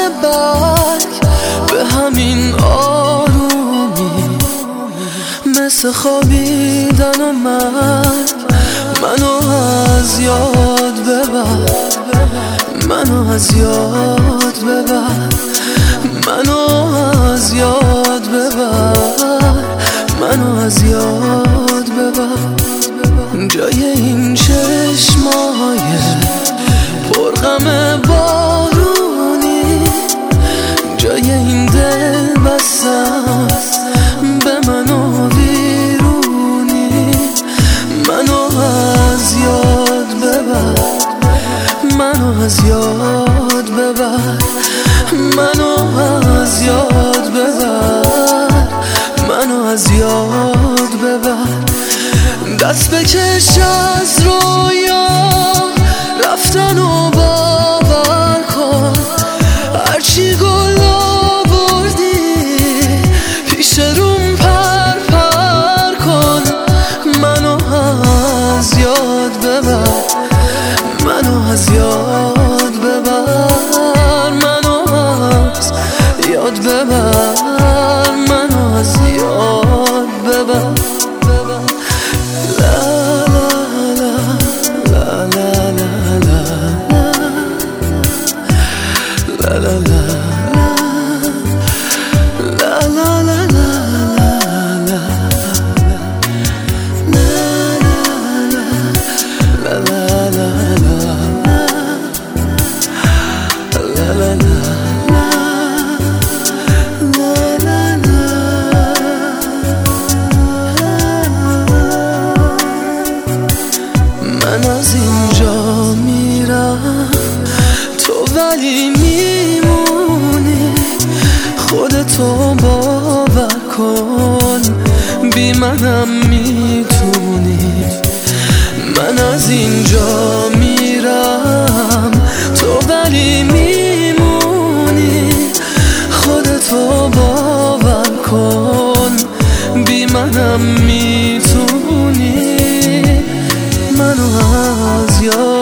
برگ به همین آرومی، مثل خوابیدن و مرگ. منو از یاد ببر، منو از یاد ببر، منو از یاد ببر، منو از یاد ببر. جای این چشمای پرغم بارونی، جای این دل بستم به منو ویرونی. منو از یاد ببر، منو از یاد ببر، منو از یاد ببر، منو از یاد ببر. دست بکش از رویا رفتن و باور کن، هرچی گل آوردی پیش روم پر پر کن. منو از یاد ببر، منو از یاد ببر، منو از یاد ببر، منو از یاد ببر. من از اینجا میرم تو ولی میمونی، خودتو باور کن بی منم میتونی. من از اینجا میرم تو ولی میمونی، خودتو باور کن بی منم میتونی. منو از یاد